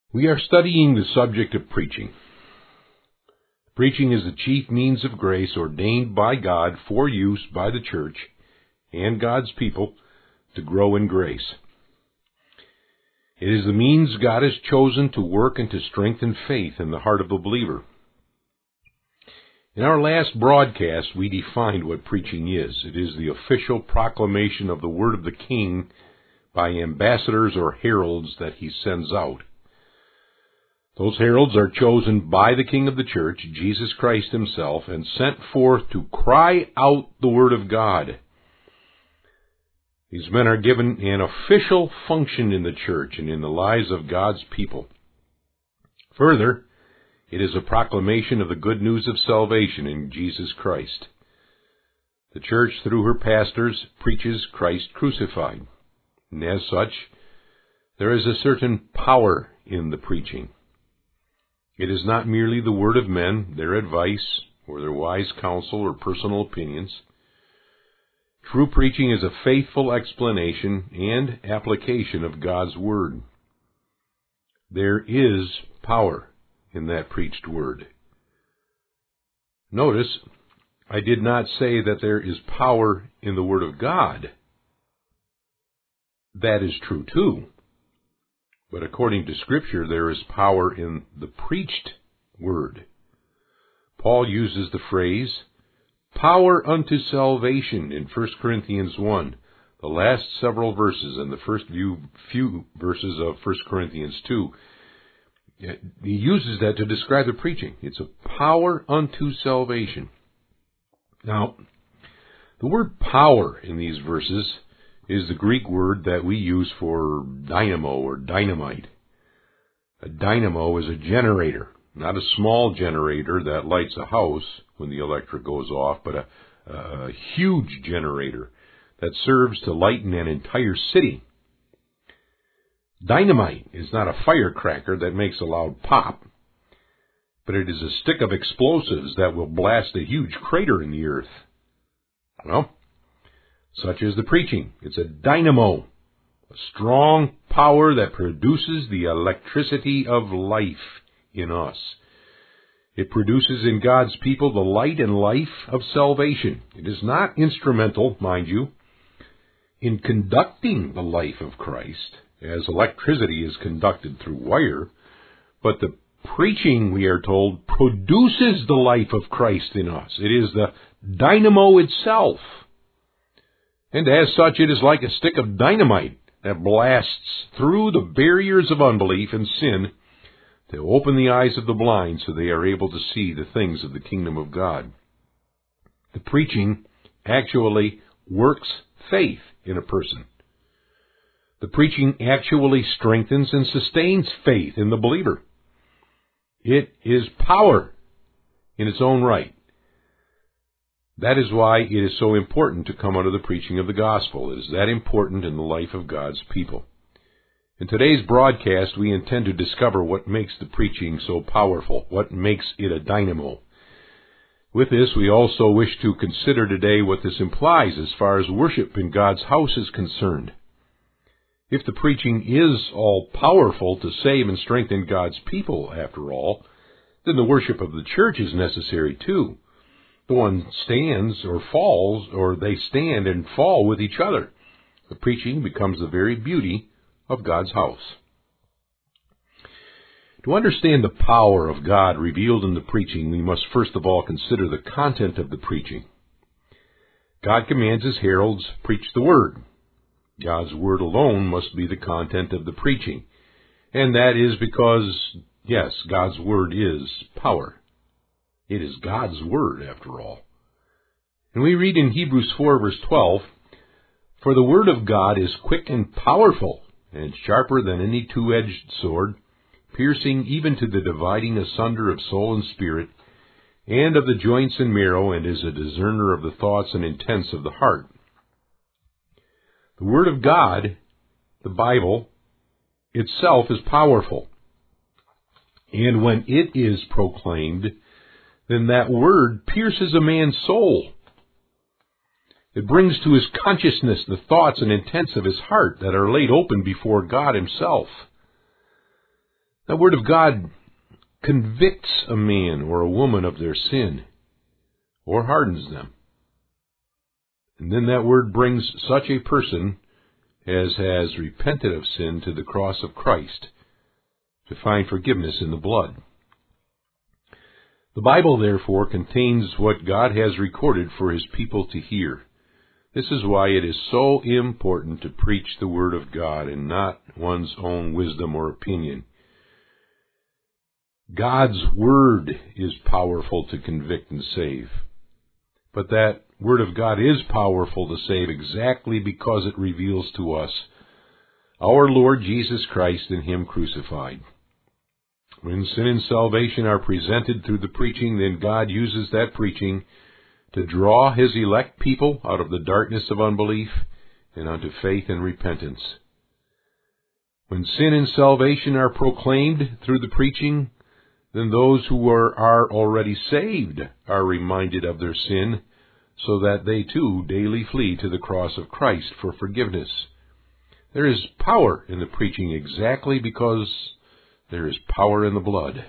We are studying the subject of preaching. Preaching is the chief means of grace ordained by God for use by the church and God's people to grow in grace. It is the means God has chosen to work and to strengthen faith in the heart of the believer. In our last broadcast, we defined what preaching is. It is the official proclamation of the word of the King by ambassadors or heralds that he sends out. Those heralds are chosen by the King of the church, Jesus Christ himself, and sent forth to cry out the word of God. These men are given an official function in the church and in the lives of God's people. Further, it is a proclamation of the good news of salvation in Jesus Christ. The church, through her pastors, preaches Christ crucified. And as such, there is a certain power in the preaching. It is not merely the word of men, their advice, or their wise counsel or personal opinions. True preaching is a faithful explanation and application of God's word. There is power in that preached word. Notice, I did not say that there is power in the word of God. That is true too. But according to Scripture, there is power in the preached word. Paul uses the phrase, power unto salvation in 1 Corinthians 1, the last several verses and the first few verses of 1 Corinthians 2. He uses that to describe the preaching. It's a power unto salvation. Now, the word power in these verses is the Greek word that we use for dynamo or dynamite. A dynamo is a generator, not a small generator that lights a house when the electric goes off, but a huge generator that serves to lighten an entire city. Dynamite is not a firecracker that makes a loud pop, but it is a stick of explosives that will blast a huge crater in the earth. Well, such is the preaching. It's a dynamo, a strong power that produces the electricity of life in us. It produces in God's people the light and life of salvation. It is not instrumental, mind you, in conducting the life of Christ, as electricity is conducted through wire, but the preaching, we are told, produces the life of Christ in us. It is the dynamo itself. And as such, it is like a stick of dynamite that blasts through the barriers of unbelief and sin to open the eyes of the blind so they are able to see the things of the kingdom of God. The preaching actually works faith in a person. The preaching actually strengthens and sustains faith in the believer. It is power in its own right. That is why it is so important to come under the preaching of the gospel. It is that important in the life of God's people. In today's broadcast, we intend to discover what makes the preaching so powerful, what makes it a dynamo. With this, we also wish to consider today what this implies as far as worship in God's house is concerned. If the preaching is all powerful to save and strengthen God's people, after all, then the worship of the church is necessary too. The one stands or falls, or they stand and fall with each other. The preaching becomes the very beauty of God's house. To understand the power of God revealed in the preaching, we must first of all consider the content of the preaching. God commands his heralds, preach the word. God's word alone must be the content of the preaching. And that is because, yes, God's word is power. It is God's word, after all. And we read in Hebrews 4, verse 12, for the word of God is quick and powerful, and sharper than any two-edged sword, piercing even to the dividing asunder of soul and spirit, and of the joints and marrow, and is a discerner of the thoughts and intents of the heart. The word of God, the Bible, itself is powerful. And when it is proclaimed, then that word pierces a man's soul. It brings to his consciousness the thoughts and intents of his heart that are laid open before God himself. The Word of God convicts a man or a woman of their sin, or hardens them. And then that Word brings such a person as has repented of sin to the cross of Christ to find forgiveness in the blood. The Bible, therefore, contains what God has recorded for His people to hear. This is why it is so important to preach the Word of God and not one's own wisdom or opinion. God's Word is powerful to convict and save. But that Word of God is powerful to save exactly because it reveals to us our Lord Jesus Christ and Him crucified. When sin and salvation are presented through the preaching, then God uses that preaching to draw His elect people out of the darkness of unbelief and unto faith and repentance. When sin and salvation are proclaimed through the preaching, then those who are already saved are reminded of their sin, so that they too daily flee to the cross of Christ for forgiveness. There is power in the preaching exactly because there is power in the blood.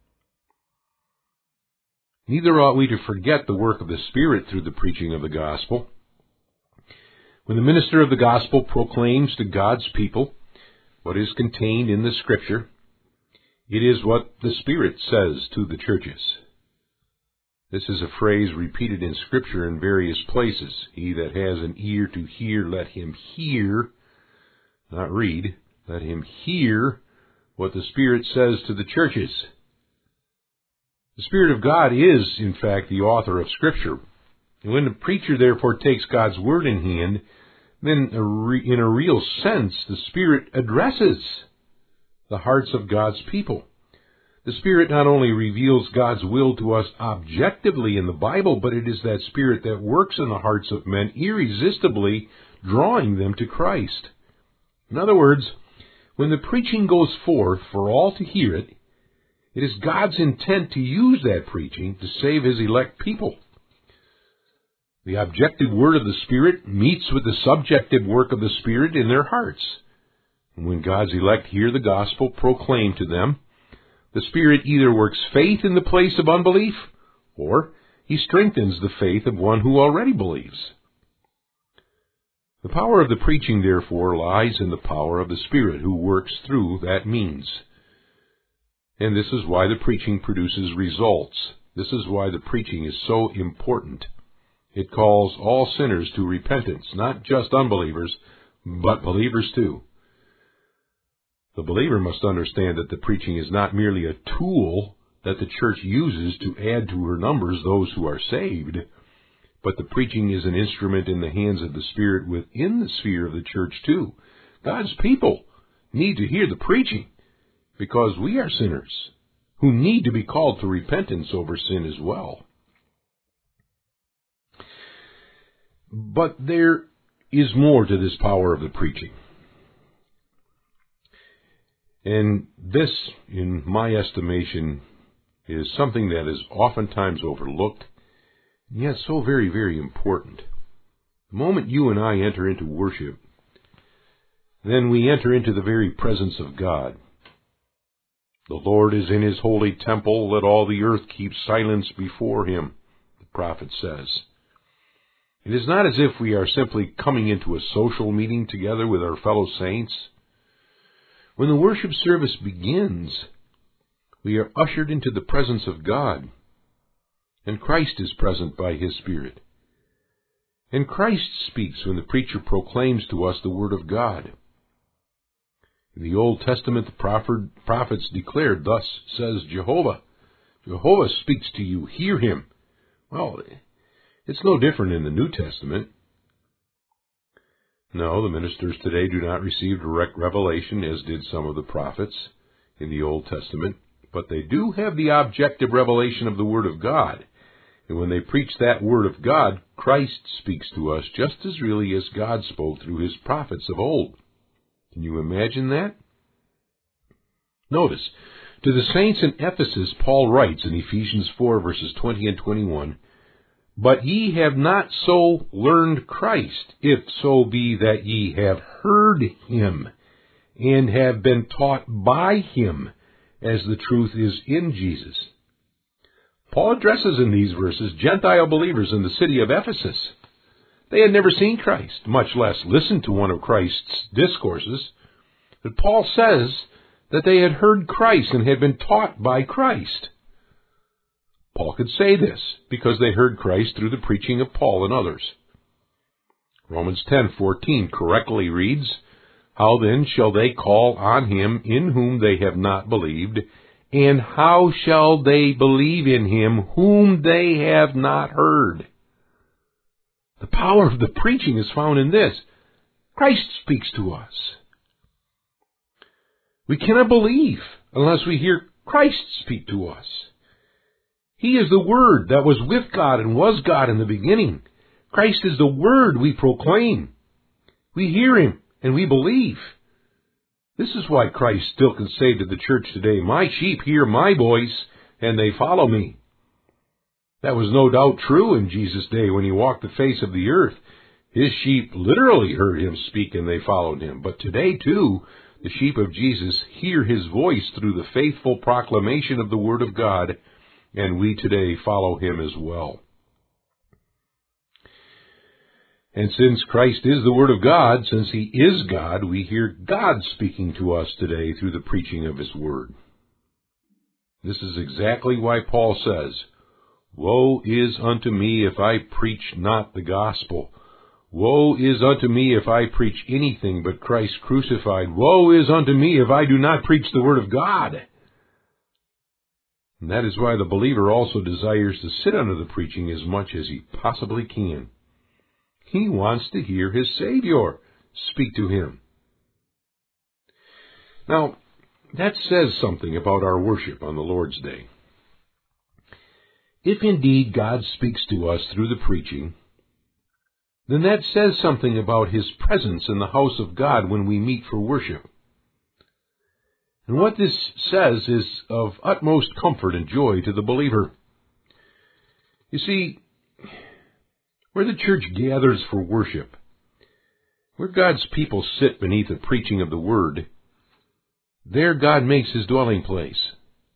Neither ought we to forget the work of the Spirit through the preaching of the gospel. When the minister of the gospel proclaims to God's people what is contained in the Scripture, it is what the Spirit says to the churches. This is a phrase repeated in Scripture in various places. He that has an ear to hear, let him hear, not read, let him hear what the Spirit says to the churches. The Spirit of God is, in fact, the author of Scripture. And when the preacher, therefore, takes God's Word in hand, then in a real sense, the Spirit addresses the hearts of God's people. The Spirit not only reveals God's will to us objectively in the Bible, but it is that Spirit that works in the hearts of men irresistibly, drawing them to Christ. In other words, when the preaching goes forth for all to hear it, it is God's intent to use that preaching to save His elect people. The objective word of the Spirit meets with the subjective work of the Spirit in their hearts. And when God's elect hear the gospel proclaimed to them, the Spirit either works faith in the place of unbelief, or He strengthens the faith of one who already believes. The power of the preaching, therefore, lies in the power of the Spirit who works through that means. And this is why the preaching produces results. This is why the preaching is so important. It calls all sinners to repentance, not just unbelievers, but believers too. The believer must understand that the preaching is not merely a tool that the church uses to add to her numbers those who are saved, but the preaching is an instrument in the hands of the Spirit within the sphere of the church too. God's people need to hear the preaching because we are sinners who need to be called to repentance over sin as well. But there is more to this power of the preaching. And this, in my estimation, is something that is oftentimes overlooked, and yet so very, very important. The moment you and I enter into worship, then we enter into the very presence of God. The Lord is in His holy temple, let all the earth keep silence before Him, the prophet says. It is not as if we are simply coming into a social meeting together with our fellow saints. When the worship service begins, we are ushered into the presence of God, and Christ is present by His Spirit. And Christ speaks when the preacher proclaims to us the Word of God. In the Old Testament, the prophets declared, "Thus says Jehovah." Jehovah speaks to you, hear Him. Well, it's no different in the New Testament. No, the ministers today do not receive direct revelation as did some of the prophets in the Old Testament, but they do have the objective revelation of the Word of God. And when they preach that Word of God, Christ speaks to us just as really as God spoke through His prophets of old. Can you imagine that? Notice, to the saints in Ephesus, Paul writes in Ephesians 4, verses 20 and 21, "But ye have not so learned Christ, if so be that ye have heard Him, and have been taught by Him, as the truth is in Jesus. Paul addresses in these verses Gentile believers in the city of Ephesus. They had never seen Christ, much less listened to one of Christ's discourses. But Paul says that they had heard Christ and had been taught by Christ. Paul could say this because they heard Christ through the preaching of Paul and others. Romans 10:14 correctly reads, "How then shall they call on him in whom they have not believed? And how shall they believe in him whom they have not heard?" The power of the preaching is found in this. Christ speaks to us. We cannot believe unless we hear Christ speak to us. He is the Word that was with God and was God in the beginning. Christ is the Word we proclaim. We hear him and we believe. This is why Christ still can say to the church today, "My sheep hear my voice and they follow me." That was no doubt true in Jesus' day when he walked the face of the earth. His sheep literally heard him speak and they followed him. But today, too, the sheep of Jesus hear his voice through the faithful proclamation of the Word of God, and we today follow him as well. And since Christ is the Word of God, since he is God, we hear God speaking to us today through the preaching of his Word. This is exactly why Paul says, "Woe is unto me if I preach not the gospel. Woe is unto me if I preach anything but Christ crucified. Woe is unto me if I do not preach the Word of God." And that is why the believer also desires to sit under the preaching as much as he possibly can. He wants to hear his Savior speak to him. Now, that says something about our worship on the Lord's Day. If indeed God speaks to us through the preaching, then that says something about his presence in the house of God when we meet for worship. And what this says is of utmost comfort and joy to the believer. You see, where the church gathers for worship, where God's people sit beneath the preaching of the Word, there God makes his dwelling place.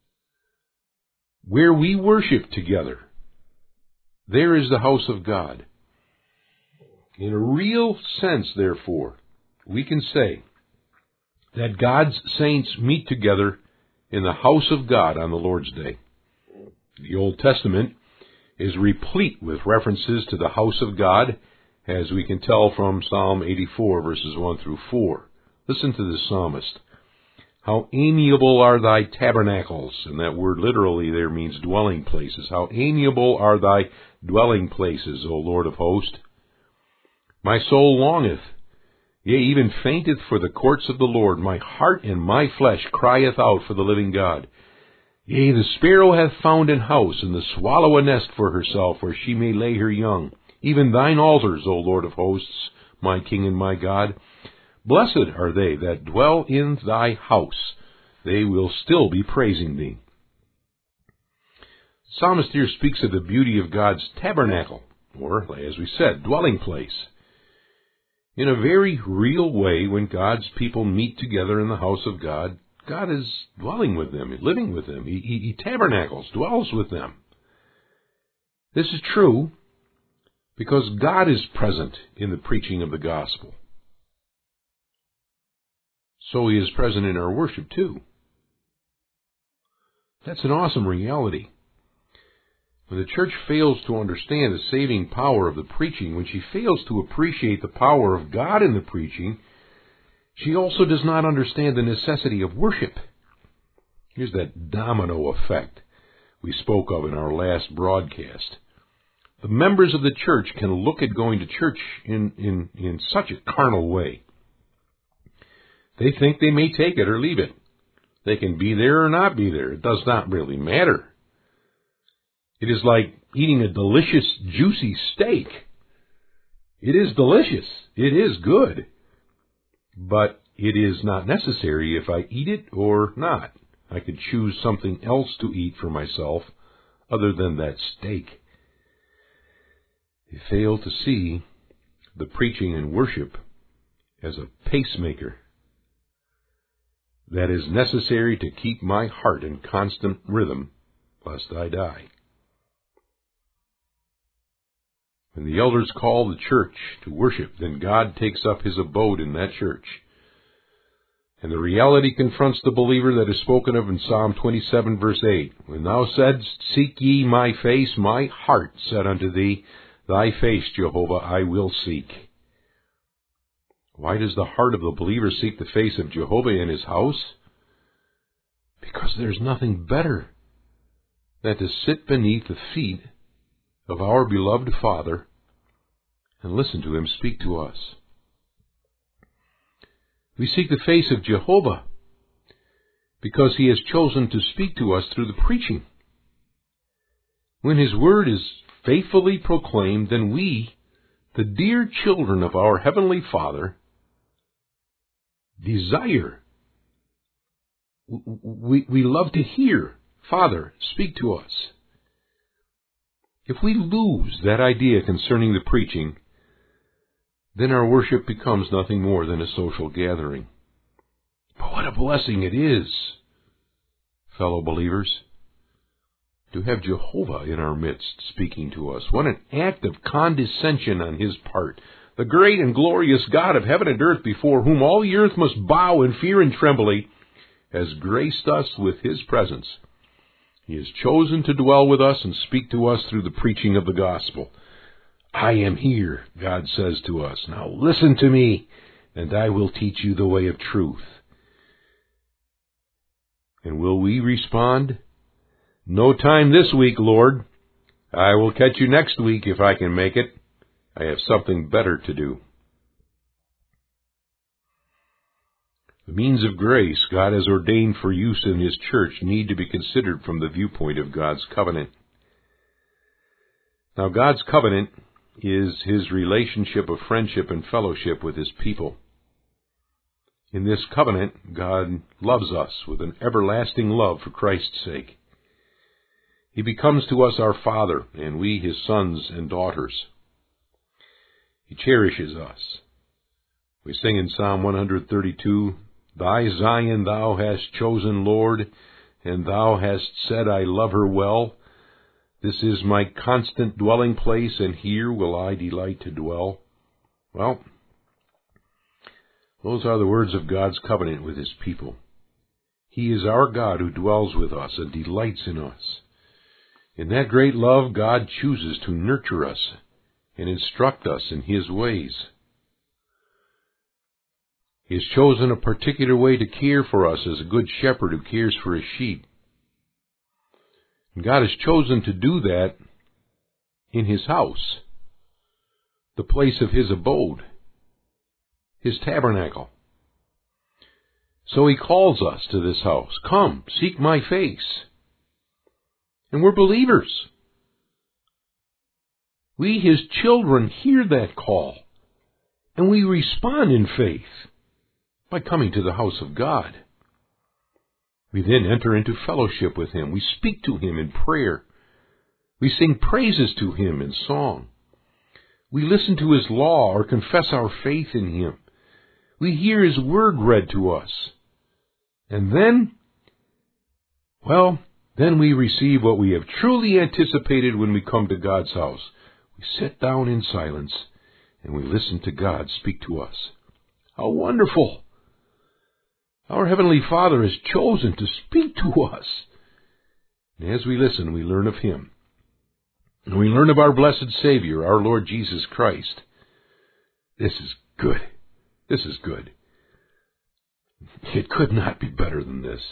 Where we worship together, there is the house of God. In a real sense, therefore, we can say that God's saints meet together in the house of God on the Lord's Day. The Old Testament is replete with references to the house of God, as we can tell from Psalm 84, verses 1 through 4. Listen to the psalmist. "How amiable are thy tabernacles," and that word literally there means dwelling places. "How amiable are thy dwelling places, O Lord of hosts. My soul longeth, yea, even fainteth for the courts of the Lord. My heart and my flesh crieth out for the living God. Yea, the sparrow hath found an house, and the swallow a nest for herself, where she may lay her young. Even thine altars, O Lord of hosts, my King and my God. Blessed are they that dwell in thy house. They will still be praising thee." The psalmist here speaks of the beauty of God's tabernacle, or, as we said, dwelling place. In a very real way, when God's people meet together in the house of God, God is dwelling with them, living with them. He tabernacles, dwells with them. This is true because God is present in the preaching of the gospel. So he is present in our worship too. That's an awesome reality. When the church fails to understand the saving power of the preaching, when she fails to appreciate the power of God in the preaching, she also does not understand the necessity of worship. Here's that domino effect we spoke of in our last broadcast. The members of the church can look at going to church in such a carnal way. They think they may take it or leave it. They can be there or not be there. It does not really matter. It is like eating a delicious, juicy steak. It is delicious. It is good. But it is not necessary if I eat it or not. I could choose something else to eat for myself other than that steak. They fail to see the preaching and worship as a pacemaker. that is necessary to keep my heart in constant rhythm, lest I die. When the elders call the church to worship, then God takes up his abode in that church. And the reality confronts the believer that is spoken of in Psalm 27, verse 8. When thou saidst, Seek ye my face, my heart said unto thee, Thy face, Jehovah, I will seek. Why does the heart of the believer seek the face of Jehovah in his house? Because there's nothing better than to sit beneath the feet of our beloved Father and listen to him speak to us. We seek the face of Jehovah because he has chosen to speak to us through the preaching. When his word is faithfully proclaimed, then we, the dear children of our Heavenly Father, desire. We love to hear Father speak to us. If we lose that idea concerning the preaching, then our worship becomes nothing more than a social gathering. But what a blessing it is, fellow believers, to have Jehovah in our midst speaking to us. What an act of condescension on his part. The great and glorious God of heaven and earth, before whom all the earth must bow in fear and trembling, has graced us with his presence. He has chosen to dwell with us and speak to us through the preaching of the gospel. I am here, God says to us. Now listen to me, and I will teach you the way of truth. And will we respond? No time this week, Lord. I will catch you next week if I can make it. I have something better to do. The means of grace God has ordained for use in his church need to be considered from the viewpoint of God's covenant. Now, God's covenant is his relationship of friendship and fellowship with his people. In this covenant, God loves us with an everlasting love for Christ's sake. He becomes to us our Father, and we his sons and daughters. He cherishes us. We sing in Psalm 132, Thy Zion thou hast chosen, Lord, and thou hast said, I love her well. This is my constant dwelling place, and here will I delight to dwell. Well, those are the words of God's covenant with his people. He is our God who dwells with us and delights in us. In that great love, God chooses to nurture us and instruct us in his ways. He has chosen a particular way to care for us as a good shepherd who cares for his sheep. And God has chosen to do that in his house, the place of his abode, his tabernacle. So he calls us to this house. Come, seek my face. And we're believers. We, his children, hear that call, and we respond in faith by coming to the house of God. We then enter into fellowship with him. We speak to him in prayer. We sing praises to him in song. We listen to his law or confess our faith in him. We hear his word read to us. And then we receive what we have truly anticipated when we come to God's house. We sit down in silence and we listen to God speak to us. How wonderful! Our Heavenly Father has chosen to speak to us. And as we listen, we learn of him. And we learn of our blessed Savior, our Lord Jesus Christ. This is good. This is good. It could not be better than this.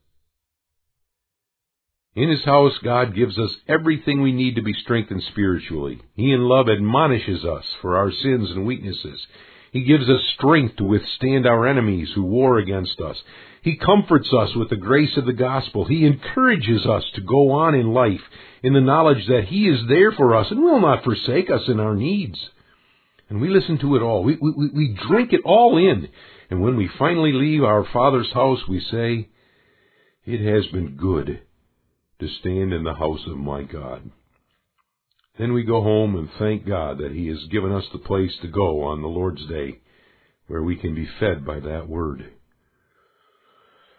In his house, God gives us everything we need to be strengthened spiritually. He in love admonishes us for our sins and weaknesses. He gives us strength to withstand our enemies who war against us. He comforts us with the grace of the gospel. He encourages us to go on in life in the knowledge that he is there for us and will not forsake us in our needs. And we listen to it all. We drink it all in. And when we finally leave our Father's house, we say, it has been good to stand in the house of my God. Then we go home and thank God that he has given us the place to go on the Lord's Day where we can be fed by that word.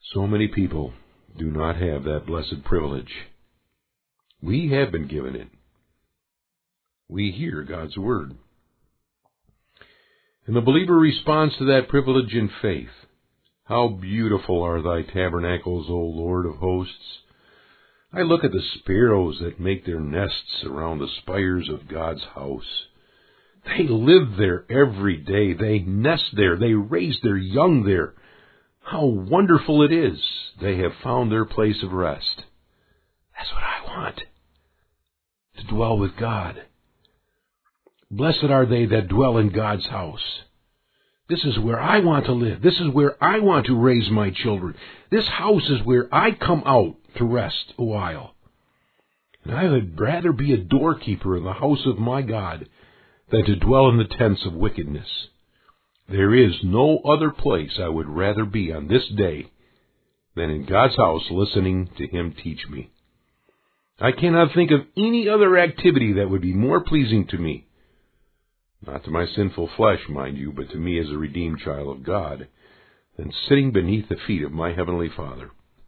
So many people do not have that blessed privilege. We have been given it. We hear God's Word. And the believer responds to that privilege in faith. How beautiful are thy tabernacles, O Lord of hosts! I look at the sparrows that make their nests around the spires of God's house. They live there every day. They nest there. They raise their young there. How wonderful it is. They have found their place of rest. That's what I want. To dwell with God. Blessed are they that dwell in God's house. This is where I want to live. This is where I want to raise my children. This house is where I come out to rest a while. And I would rather be a doorkeeper in the house of my God than to dwell in the tents of wickedness. There is no other place I would rather be on this day than in God's house listening to Him teach me. I cannot think of any other activity that would be more pleasing to me. Not to my sinful flesh, mind you, but to me as a redeemed child of God, than sitting beneath the feet of my Heavenly Father.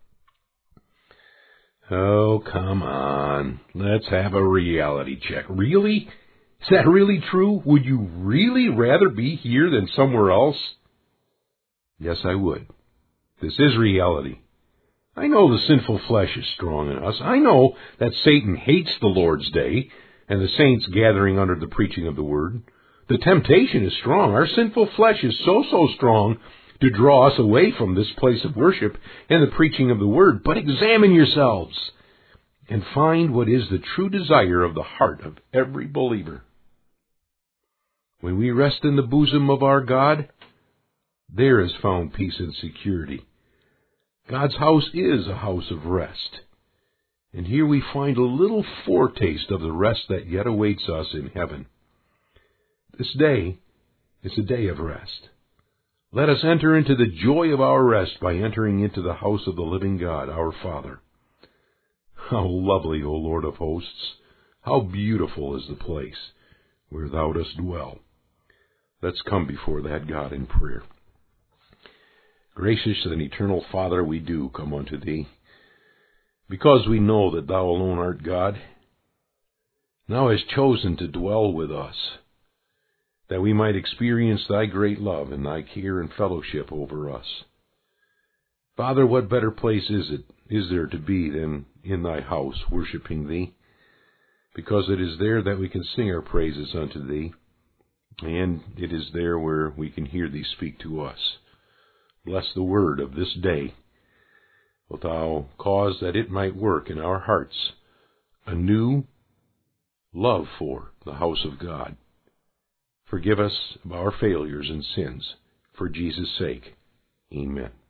Oh, come on. Let's have a reality check. Really? Is that really true? Would you really rather be here than somewhere else? Yes, I would. This is reality. I know the sinful flesh is strong in us. I know that Satan hates the Lord's day and the saints gathering under the preaching of the Word. The temptation is strong. Our sinful flesh is so strong to draw us away from this place of worship and the preaching of the Word. But examine yourselves and find what is the true desire of the heart of every believer. When we rest in the bosom of our God, there is found peace and security. God's house is a house of rest. And here we find a little foretaste of the rest that yet awaits us in heaven. This day is a day of rest. Let us enter into the joy of our rest by entering into the house of the living God, our Father. How lovely, O Lord of hosts! How beautiful is the place where thou dost dwell. Let's come before that God in prayer. Gracious and eternal Father, we do come unto Thee, because we know that Thou alone art God. Thou hast chosen to dwell with us, that we might experience Thy great love and Thy care and fellowship over us. Father, what better place is there to be than in Thy house, worshiping Thee? Because it is there that we can sing our praises unto Thee, and it is there where we can hear Thee speak to us. Bless the word of this day. Wilt Thou cause that it might work in our hearts a new love for the house of God. Forgive us of our failures and sins, for Jesus' sake. Amen.